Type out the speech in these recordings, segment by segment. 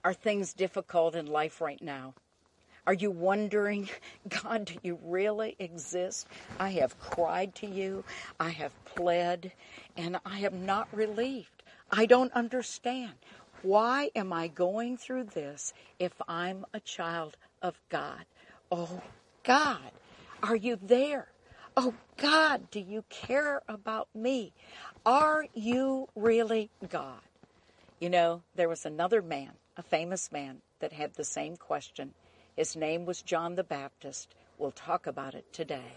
Are things difficult in life right now? Are you wondering, God, do you really exist? I have cried to you, I have pled, and I am not relieved. I don't understand. Why am I going through this if I'm a child of God? Oh, God, are you there? Oh, God, do you care about me? Are you really God? You know, there was another man, a famous man, that had the same question. His name was John the Baptist. We'll talk about it today.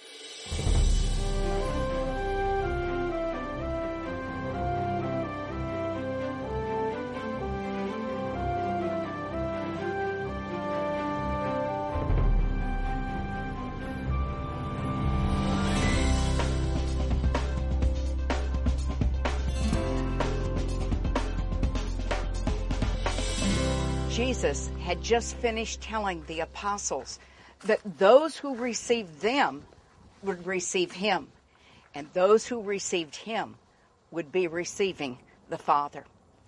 Jesus had just finished telling the apostles that those who received them would receive him, and those who received him would be receiving the Father.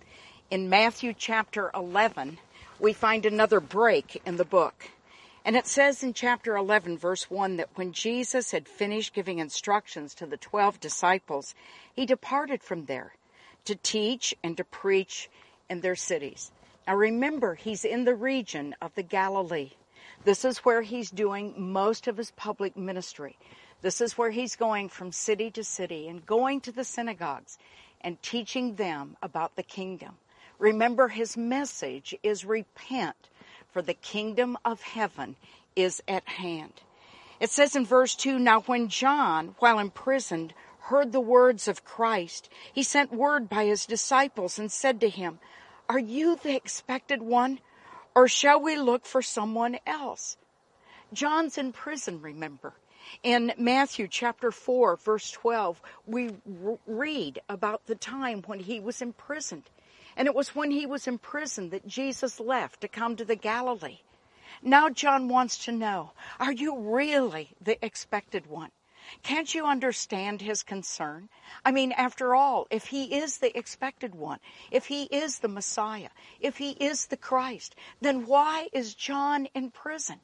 In Matthew chapter 11, we find another break in the book. And it says in chapter 11, verse 1, that when Jesus had finished giving instructions to the 12 disciples, he departed from there to teach and to preach in their cities. Now remember, he's in the region of the Galilee. This is where he's doing most of his public ministry. This is where he's going from city to city and going to the synagogues and teaching them about the kingdom. Remember, his message is repent, for the kingdom of heaven is at hand. It says in verse 2, now when John, while imprisoned, heard the words of Christ, he sent word by his disciples and said to him, are you the expected one, or shall we look for someone else? John's in prison, remember. In Matthew chapter 4, verse 12, we read about the time when he was imprisoned. And it was when he was imprisoned that Jesus left to come to the Galilee. Now John wants to know, are you really the expected one? Can't you understand his concern? I mean, after all, if he is the expected one, if he is the Messiah, if he is the Christ, then why is John in prison?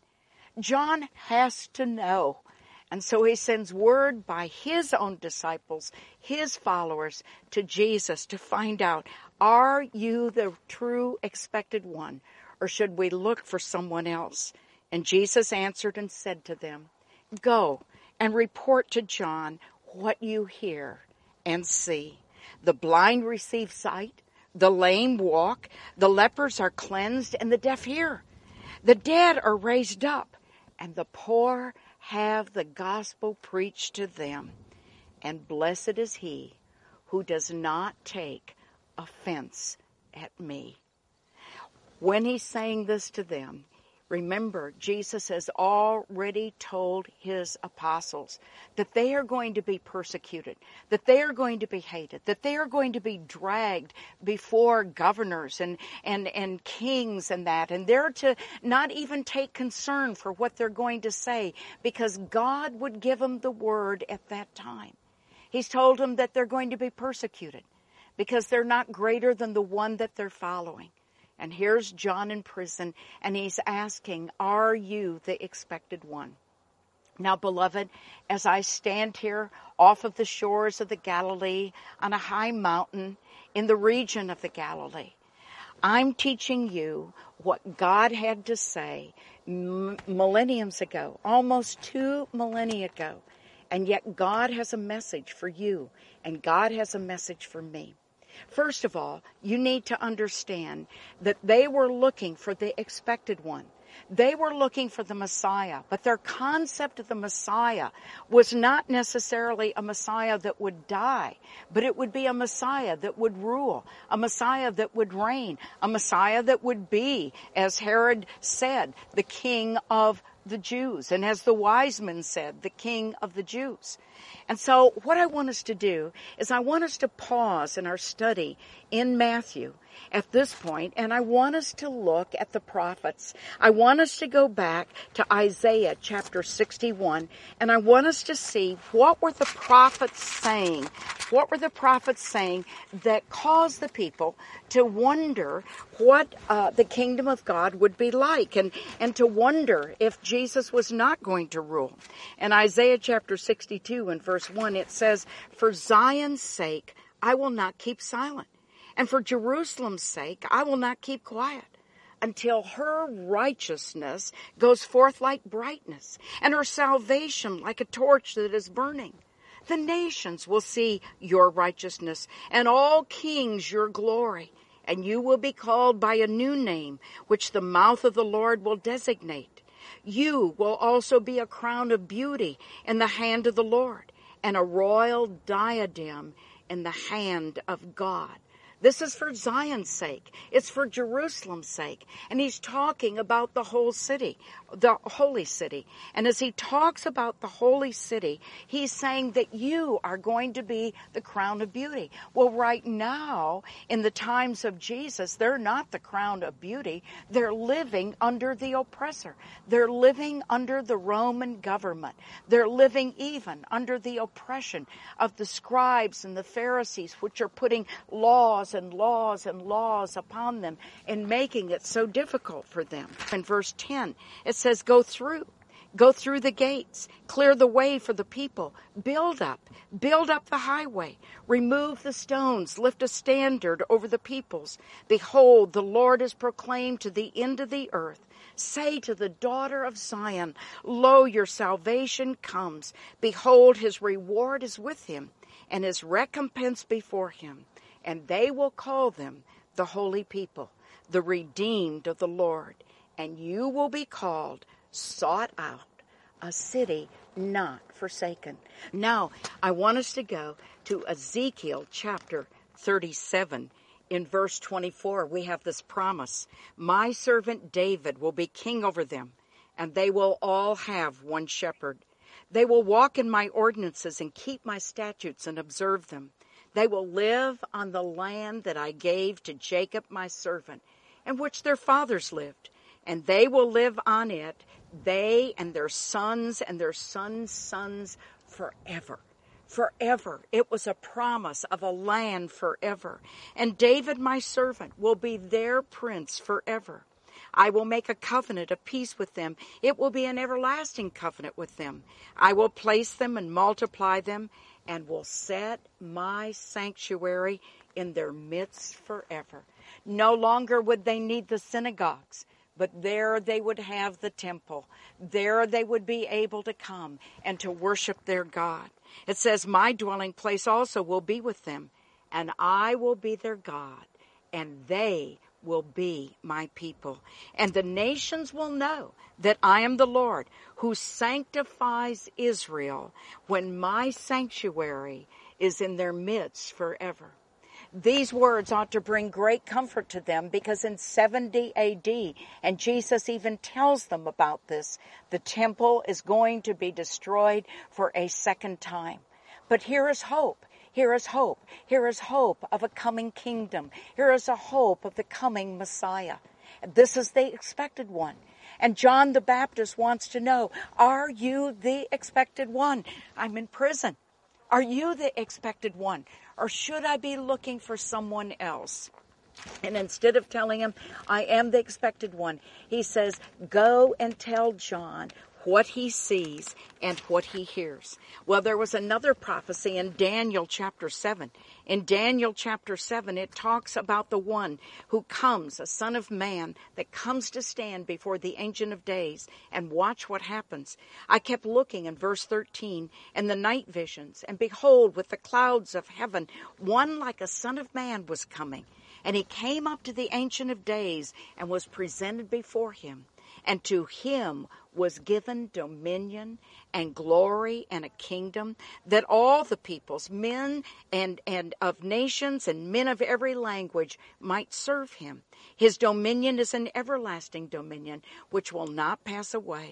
John has to know. And so he sends word by his own disciples, his followers, to Jesus to find out, are you the true expected one, or should we look for someone else? And Jesus answered and said to them, go and report to John what you hear and see. The blind receive sight, the lame walk, the lepers are cleansed, and the deaf hear. The dead are raised up, and the poor have the gospel preached to them. And blessed is he who does not take offense at me. When he's saying this to them, remember, Jesus has already told his apostles that they are going to be persecuted, that they are going to be hated, that they are going to be dragged before governors and kings and that. And they're to not even take concern for what they're going to say, because God would give them the word at that time. He's told them that they're going to be persecuted because they're not greater than the one that they're following. And here's John in prison, and he's asking, are you the expected one? Now, beloved, as I stand here off of the shores of the Galilee on a high mountain in the region of the Galilee, I'm teaching you what God had to say millenniums ago, almost 2 millennia ago. And yet God has a message for you, and God has a message for me. First of all, you need to understand that they were looking for the expected one. They were looking for the Messiah, but their concept of the Messiah was not necessarily a Messiah that would die, but it would be a Messiah that would rule, a Messiah that would reign, a Messiah that would be, as Herod said, the king of the Jews, and as the wise men said, the King of the Jews. And so what I want us to do is I want us to pause in our study in Matthew at this point, and I want us to look at the prophets. I want us to go back to Isaiah chapter 61, and I want us to see what were the prophets saying. What were the prophets saying that caused the people to wonder what the kingdom of God would be like, and to wonder if Jesus was not going to rule. In Isaiah chapter 62 and verse 1, it says, "For Zion's sake, I will not keep silent. And for Jerusalem's sake, I will not keep quiet until her righteousness goes forth like brightness and her salvation like a torch that is burning. The nations will see your righteousness and all kings your glory. And you will be called by a new name, which the mouth of the Lord will designate. You will also be a crown of beauty in the hand of the Lord and a royal diadem in the hand of God." This is for Zion's sake. It's for Jerusalem's sake. And he's talking about the whole city, the holy city. And as he talks about the holy city, he's saying that you are going to be the crown of beauty. Well, right now, in the times of Jesus, they're not the crown of beauty. They're living under the oppressor. They're living under the Roman government. They're living even under the oppression of the scribes and the Pharisees, which are putting laws and laws and laws upon them and making it so difficult for them. In verse 10, it says, Go through the gates, clear the way for the people, build up the highway, remove the stones, lift a standard over the peoples. Behold, the Lord is proclaimed to the end of the earth. Say to the daughter of Zion, Lo, your salvation comes. Behold, his reward is with him, and his recompense before him. And they will call them the holy people, the redeemed of the Lord. And you will be called sought out, a city not forsaken. Now, I want us to go to Ezekiel chapter 37. In verse 24, we have this promise. My servant David will be king over them, and they will all have one shepherd. They will walk in my ordinances and keep my statutes and observe them. They will live on the land that I gave to Jacob my servant, in which their fathers lived, and they will live on it, they and their sons sons forever. Forever. It was a promise of a land forever. And David my servant will be their prince forever. I will make a covenant of peace with them. It will be an everlasting covenant with them. I will place them and multiply them, and will set my sanctuary in their midst forever. No longer would they need the synagogues, but there they would have the temple. There they would be able to come and to worship their God. It says, my dwelling place also will be with them, and I will be their God, and they will be my people. And the nations will know that I am the Lord who sanctifies Israel when my sanctuary is in their midst forever. These words ought to bring great comfort to them, because in 70 AD, and Jesus even tells them about this, the temple is going to be destroyed for a second time. But here is hope. Here is hope. Here is hope of a coming kingdom. Here is a hope of the coming Messiah. This is the expected one. And John the Baptist wants to know, are you the expected one? I'm in prison. Are you the expected one? Or should I be looking for someone else? And instead of telling him, I am the expected one, he says, go and tell John what he sees and what he hears. Well, there was another prophecy in Daniel chapter 7. In Daniel chapter 7, it talks about the one who comes, a son of man, that comes to stand before the Ancient of Days. And watch what happens. I kept looking in verse 13, and the night visions, and behold, with the clouds of heaven, one like a son of man was coming. And he came up to the Ancient of Days and was presented before him. And to him was given dominion and glory and a kingdom, that all the peoples, men and of nations and men of every language might serve him. His dominion is an everlasting dominion which will not pass away,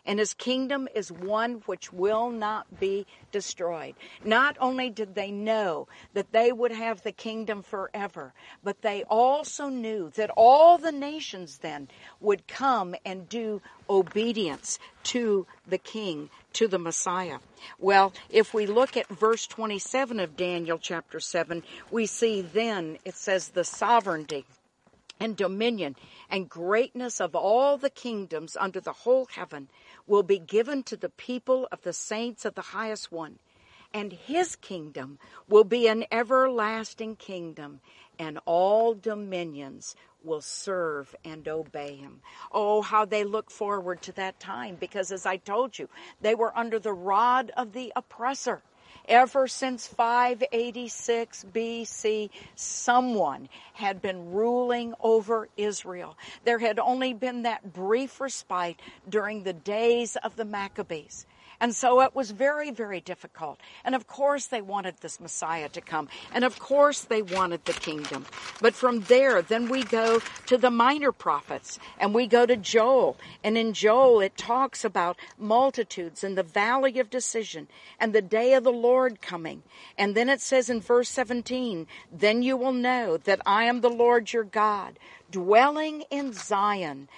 and his kingdom is one which will not be destroyed. Not only did they know that they would have the kingdom forever, but they also knew that all the nations then would come and do obedience to the king, to the Messiah. Well, if we look at verse 27 of Daniel chapter 7, we see then it says the sovereignty and dominion and greatness of all the kingdoms under the whole heaven will be given to the people of the saints of the highest one. And his kingdom will be an everlasting kingdom, and all dominions will serve and obey him. Oh, how they look forward to that time, because as I told you, they were under the rod of the oppressor. Ever since 586 BC, someone had been ruling over Israel. There had only been that brief respite during the days of the Maccabees. And so it was very, very difficult. And of course they wanted this Messiah to come. And of course they wanted the kingdom. But from there, then we go to the minor prophets. And we go to Joel. And in Joel, it talks about multitudes in the valley of decision and the day of the Lord coming. And then it says in verse 17, then you will know that I am the Lord your God, dwelling in Zion,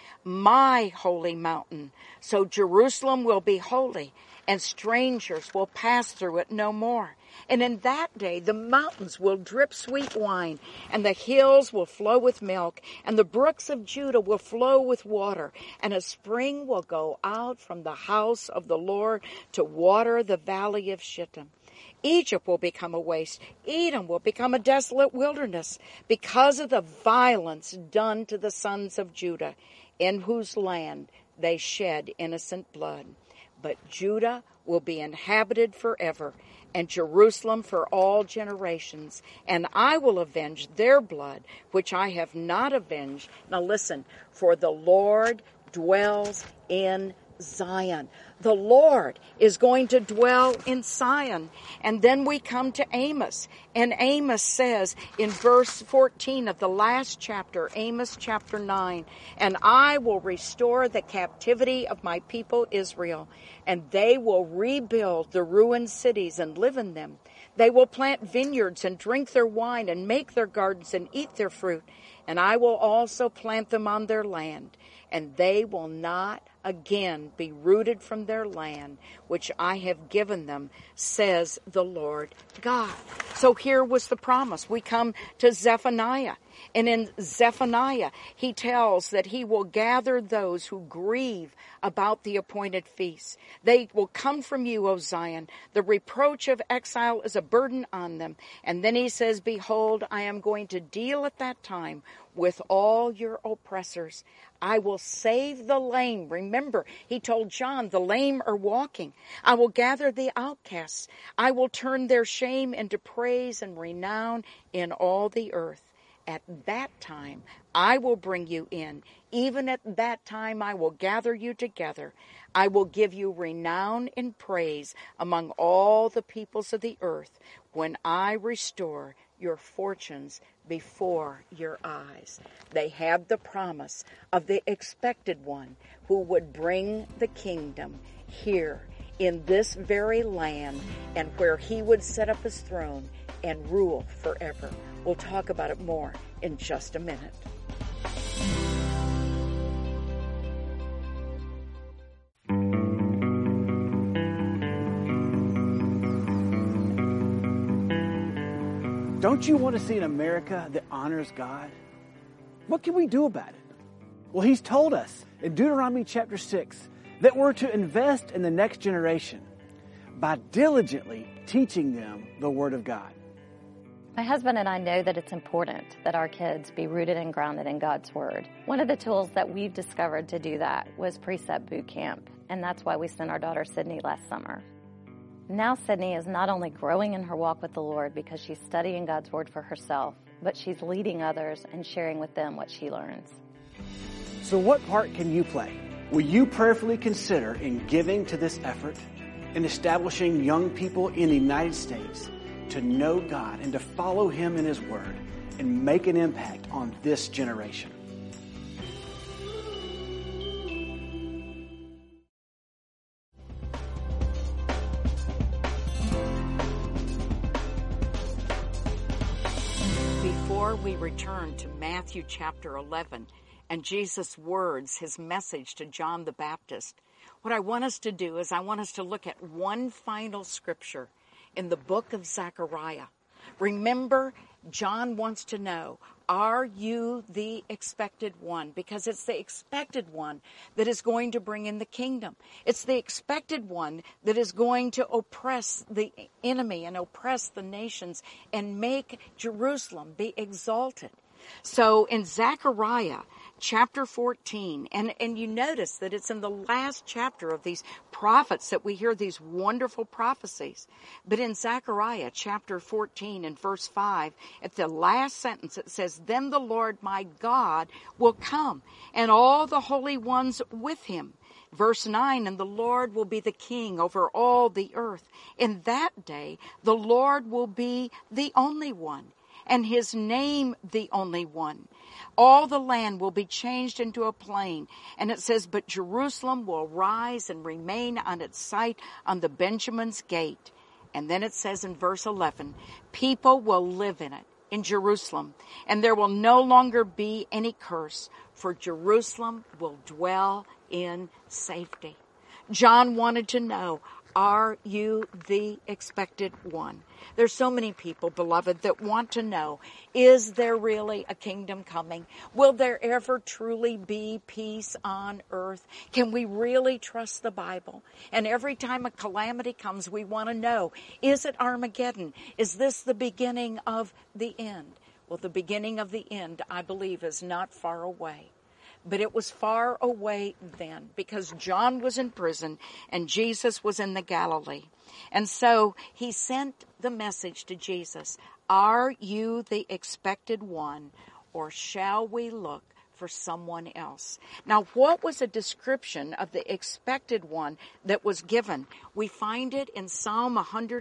my holy mountain. So Jerusalem will be holy, and strangers will pass through it no more. And in that day the mountains will drip sweet wine, and the hills will flow with milk, and the brooks of Judah will flow with water, and a spring will go out from the house of the Lord to water the valley of Shittim. Egypt will become a waste. Edom will become a desolate wilderness because of the violence done to the sons of Judah, in whose land they shed innocent blood. But Judah will be inhabited forever, and Jerusalem for all generations. And I will avenge their blood, which I have not avenged. Now listen, for the Lord dwells in Zion. The Lord is going to dwell in Zion. And then we come to Amos. And Amos says in verse 14 of the last chapter, Amos chapter 9, and I will restore the captivity of my people Israel, and they will rebuild the ruined cities and live in them. They will plant vineyards and drink their wine and make their gardens and eat their fruit. And I will also plant them on their land, and they will not again be rooted from their land, which I have given them, says the Lord God. So here was the promise. We come to Zephaniah. And in Zephaniah, he tells that he will gather those who grieve about the appointed feasts. They will come from you, O Zion. The reproach of exile is a burden on them. And then he says, behold, I am going to deal at that time with all your oppressors. I will save the lame. Remember, he told John, the lame are walking. I will gather the outcasts. I will turn their shame into praise and renown in all the earth. At that time, I will bring you in. Even at that time, I will gather you together. I will give you renown and praise among all the peoples of the earth when I restore your fortunes before your eyes. They have the promise of the expected one who would bring the kingdom here in this very land, and where he would set up his throne and rule forever. We'll talk about it more in just a minute. Don't you want to see an America that honors God? What can we do about it? Well, he's told us in Deuteronomy chapter 6 that we're to invest in the next generation by diligently teaching them the Word of God. My husband and I know that it's important that our kids be rooted and grounded in God's Word. One of the tools that we've discovered to do that was Precept Boot Camp, and that's why we sent our daughter Sydney last summer. Now Sydney is not only growing in her walk with the Lord because she's studying God's Word for herself, but she's leading others and sharing with them what she learns. So what part can you play? Will you prayerfully consider in giving to this effort, in establishing young people in the United States to know God and to follow Him in His Word and make an impact on this generation? turn to Matthew chapter 11 and Jesus' words, his message to John the Baptist, what I want us to do is I want us to look at one final scripture in the book of Zechariah. Remember, John wants to know, are you the expected one? Because it's the expected one that is going to bring in the kingdom. It's the expected one that is going to oppress the enemy and oppress the nations and make Jerusalem be exalted. So in Zechariah chapter 14, and you notice that it's in the last chapter of these prophets that we hear these wonderful prophecies. But in Zechariah chapter 14 and verse 5, at the last sentence it says, "Then the Lord my God will come, and all the holy ones with him." Verse 9, "And the Lord will be the king over all the earth. In that day the Lord will be the only one, and his name the only one. All the land will be changed into a plain." And it says, "But Jerusalem will rise and remain on its site on the Benjamin's gate." And then it says in verse 11, "People will live in it, in Jerusalem, and there will no longer be any curse, for Jerusalem will dwell in safety." John wanted to know, are you the expected one? There's so many people, beloved, that want to know, is there really a kingdom coming? Will there ever truly be peace on earth? Can we really trust the Bible? And every time a calamity comes, we want to know, is it Armageddon? Is this the beginning of the end? Well, the beginning of the end, I believe, is not far away. But it was far away then because John was in prison and Jesus was in the Galilee. And so he sent the message to Jesus, "Are you the expected one, or shall we look for someone else?" Now, what was a description of the expected one that was given? We find it in Psalm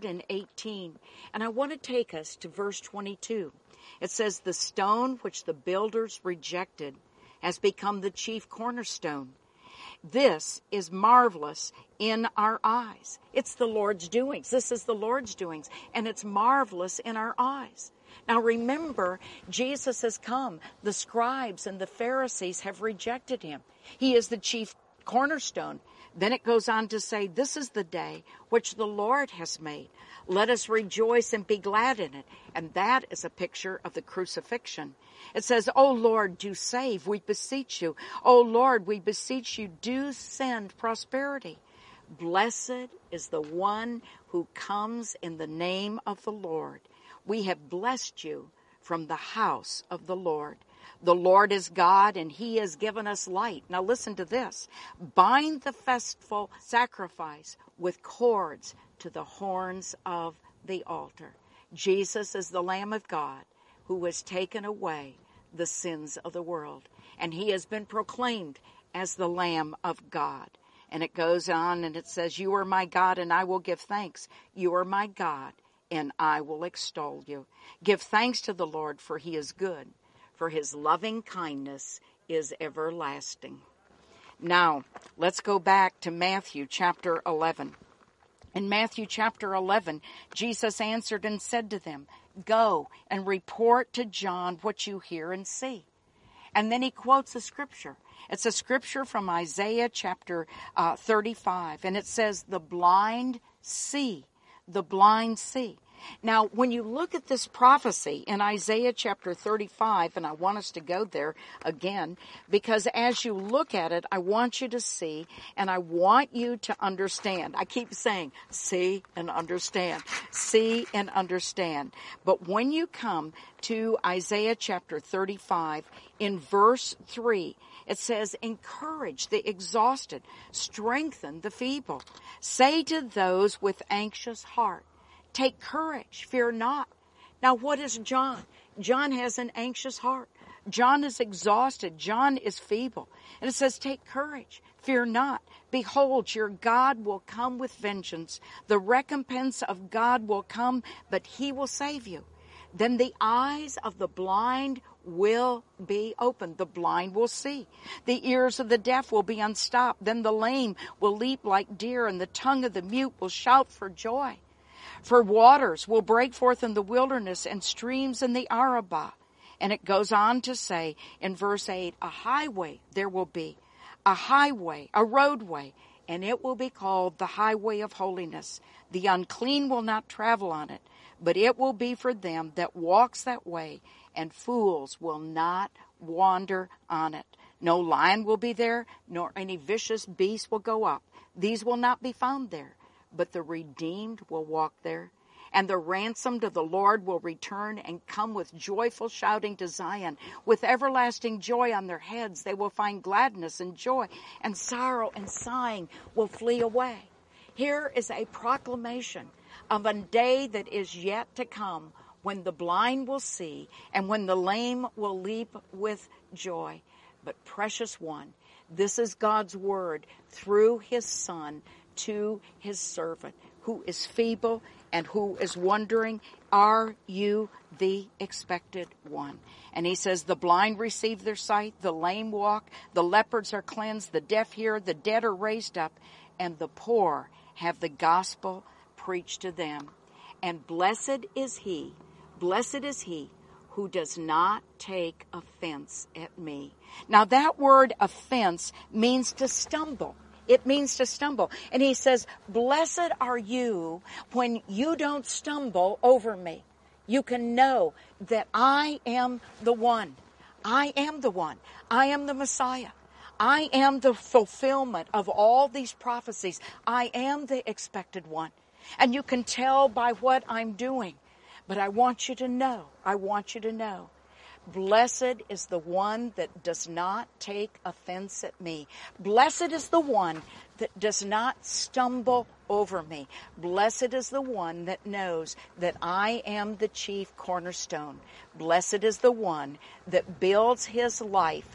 118. And I want to take us to verse 22. It says, "The stone which the builders rejected has become the chief cornerstone. This is marvelous in our eyes." It's the Lord's doings. This is the Lord's doings, and it's marvelous in our eyes. Now remember, Jesus has come. The scribes and the Pharisees have rejected him. He is the chief cornerstone. Then it goes on to say, "This is the day which the Lord has made. Let us rejoice and be glad in it." And that is a picture of the crucifixion. It says, "O Lord, do save, we beseech you. O Lord, we beseech you, do send prosperity. Blessed is the one who comes in the name of the Lord. We have blessed you from the house of the Lord. The Lord is God, and he has given us light." Now listen to this. "Bind the festival sacrifice with cords to the horns of the altar." Jesus is the Lamb of God who has taken away the sins of the world. And he has been proclaimed as the Lamb of God. And it goes on and it says, "You are my God, and I will give thanks. You are my God, and I will extol you. Give thanks to the Lord, for he is good, for his loving kindness is everlasting." Now, let's go back to Matthew chapter 11. In Matthew chapter 11, Jesus answered and said to them, "Go and report to John what you hear and see." And then he quotes a scripture. It's a scripture from Isaiah chapter 35. And it says, "The blind see, the blind see." Now, when you look at this prophecy in Isaiah chapter 35, and I want us to go there again, because as you look at it, I want you to see, and I want you to understand. I keep saying, see and understand, see and understand. But when you come to Isaiah chapter 35, in verse 3, it says, "Encourage the exhausted, strengthen the feeble. Say to those with anxious heart, take courage, fear not." Now, what is John? John has an anxious heart. John is exhausted. John is feeble. And it says, take courage, fear not. Behold, your God will come with vengeance. The recompense of God will come, but he will save you. Then the eyes of the blind will be opened. The blind will see. The ears of the deaf will be unstopped. Then the lame will leap like deer, and the tongue of the mute will shout for joy. For waters will break forth in the wilderness and streams in the Arabah. And it goes on to say in verse 8, a highway there will be, a highway, a roadway, and it will be called the highway of holiness. The unclean will not travel on it, but it will be for them that walks that way, and fools will not wander on it. No lion will be there, nor any vicious beast will go up. These will not be found there, but the redeemed will walk there. And the ransomed of the Lord will return and come with joyful shouting to Zion. With everlasting joy on their heads, they will find gladness and joy, and sorrow and sighing will flee away. Here is a proclamation of a day that is yet to come, when the blind will see and when the lame will leap with joy. But precious one, this is God's word through his Son to his servant, who is feeble and who is wondering, are you the expected one? And he says, the blind receive their sight, the lame walk, the lepers are cleansed, the deaf hear, the dead are raised up, and the poor have the gospel preached to them. And blessed is he who does not take offense at me. Now that word offense means to stumble. It means to stumble. And he says, blessed are you when you don't stumble over me. You can know that I am the one. I am the one. I am the Messiah. I am the fulfillment of all these prophecies. I am the expected one. And you can tell by what I'm doing. But I want you to know, blessed is the one that does not take offense at me. Blessed is the one that does not stumble over me. Blessed is the one that knows that I am the chief cornerstone. Blessed is the one that builds his life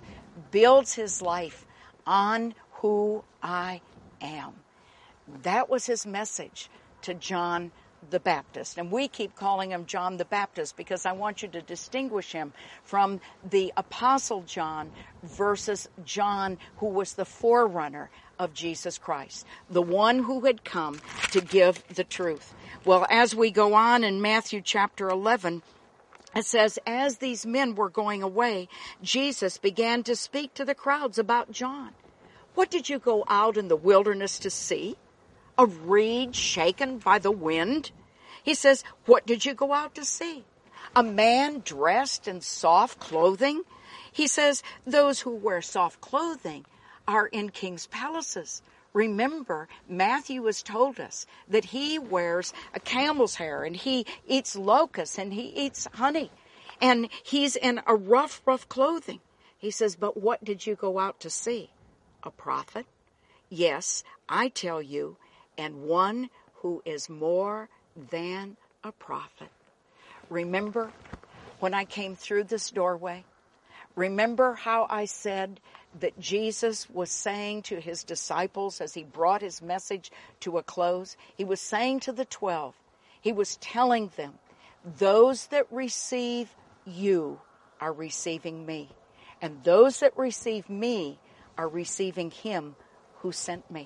on who I am. That was his message to John the Baptist. And we keep calling him John the Baptist because I want you to distinguish him from the Apostle John versus John, who was the forerunner of Jesus Christ, the one who had come to give the truth. Well, as we go on in Matthew chapter 11, it says, as these men were going away, Jesus began to speak to the crowds about John. What did you go out in the wilderness to see? A reed shaken by the wind? He says, what did you go out to see? A man dressed in soft clothing? He says, those who wear soft clothing are in king's palaces. Remember, Matthew has told us that he wears a camel's hair and he eats locusts and he eats honey. And he's in a rough clothing. He says, but what did you go out to see? A prophet? Yes, I tell you, and one who is more than a prophet. Remember when I came through this doorway? Remember how I said that Jesus was saying to his disciples as he brought his message to a close? He was saying to the 12, he was telling them, those that receive you are receiving me. And those that receive me are receiving him who sent me.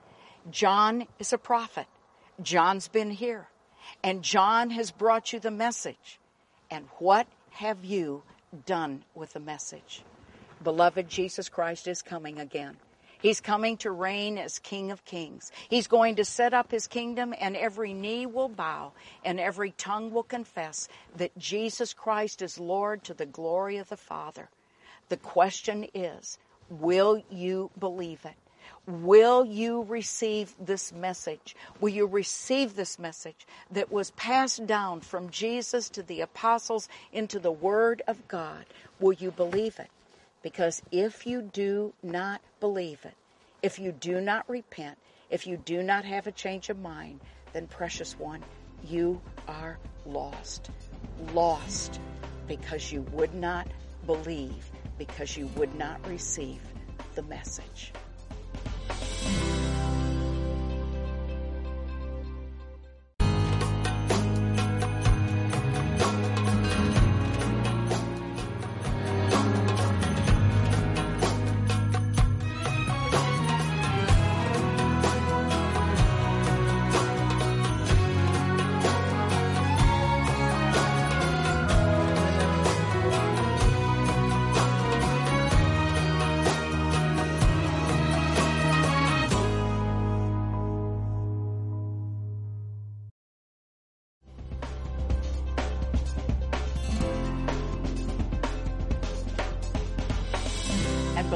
John is a prophet. John's been here. And John has brought you the message. And what have you done with the message? Beloved, Jesus Christ is coming again. He's coming to reign as King of Kings. He's going to set up his kingdom, and every knee will bow and every tongue will confess that Jesus Christ is Lord to the glory of the Father. The question is, will you believe it? Will you receive this message? Will you receive this message that was passed down from Jesus to the apostles into the Word of God? Will you believe it? Because if you do not believe it, if you do not repent, if you do not have a change of mind, then precious one, you are lost. Lost because you would not believe, because you would not receive the message.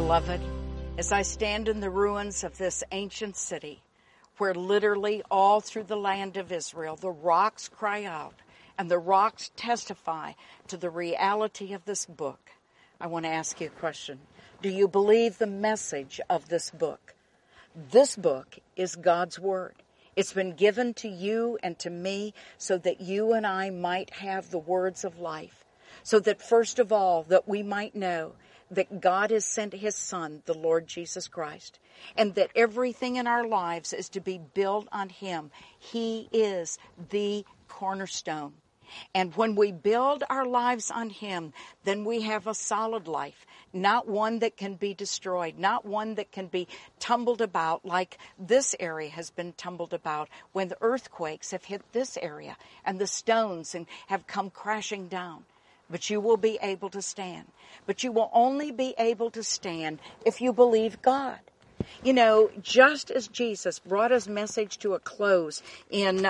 Beloved, as I stand in the ruins of this ancient city, where literally all through the land of Israel the rocks cry out and the rocks testify to the reality of this book, I want to ask you a question. Do you believe the message of this book? This book is God's Word. It's been given to you and to me so that you and I might have the words of life. So that first of all, that we might know that God has sent His Son, the Lord Jesus Christ, and that everything in our lives is to be built on Him. He is the cornerstone. And when we build our lives on Him, then we have a solid life, not one that can be destroyed, not one that can be tumbled about like this area has been tumbled about when the earthquakes have hit this area and the stones and have come crashing down. But you will be able to stand. But you will only be able to stand if you believe God. You know, just as Jesus brought His message to a close in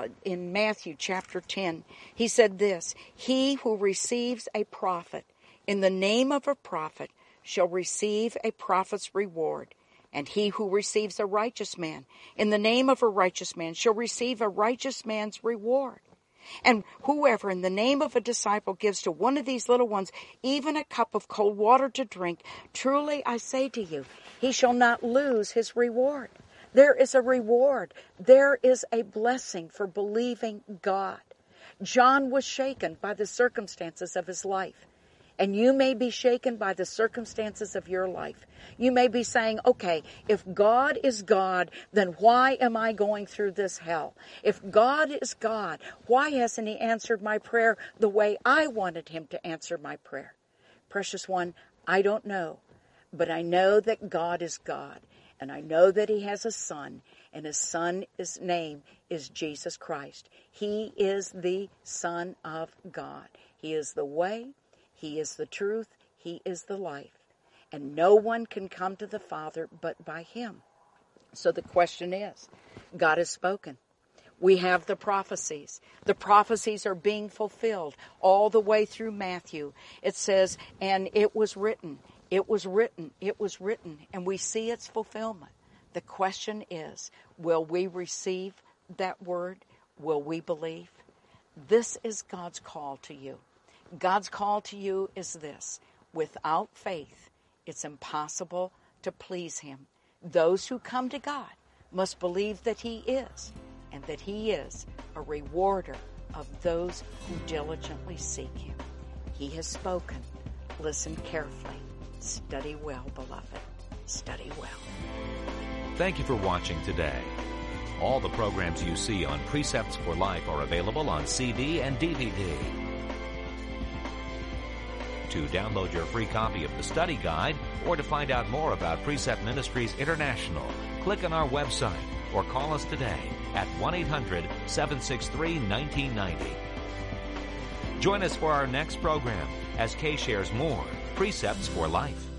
Matthew chapter 10, He said this, "He who receives a prophet in the name of a prophet shall receive a prophet's reward. And he who receives a righteous man in the name of a righteous man shall receive a righteous man's reward. And whoever in the name of a disciple gives to one of these little ones even a cup of cold water to drink, truly I say to you, he shall not lose his reward." There is a reward. There is a blessing for believing God. John was shaken by the circumstances of his life. And you may be shaken by the circumstances of your life. You may be saying, okay, if God is God, then why am I going through this hell? If God is God, why hasn't He answered my prayer the way I wanted Him to answer my prayer? Precious one, I don't know. But I know that God is God. And I know that He has a Son. And His Son's name is Jesus Christ. He is the Son of God. He is the way. He is the truth. He is the life. And no one can come to the Father but by Him. So the question is, God has spoken. We have the prophecies. The prophecies are being fulfilled all the way through Matthew. It says, and it was written, it was written, it was written, and we see its fulfillment. The question is, will we receive that word? Will we believe? This is God's call to you. God's call to you is this. Without faith, it's impossible to please Him. Those who come to God must believe that He is, and that He is a rewarder of those who diligently seek Him. He has spoken. Listen carefully. Study well, beloved. Study well. Thank you for watching today. All the programs you see on Precepts for Life are available on CD and DVD. To download your free copy of the study guide or to find out more about Precept Ministries International, click on our website or call us today at 1-800-763-1990. Join us for our next program as Kay shares more Precepts for Life.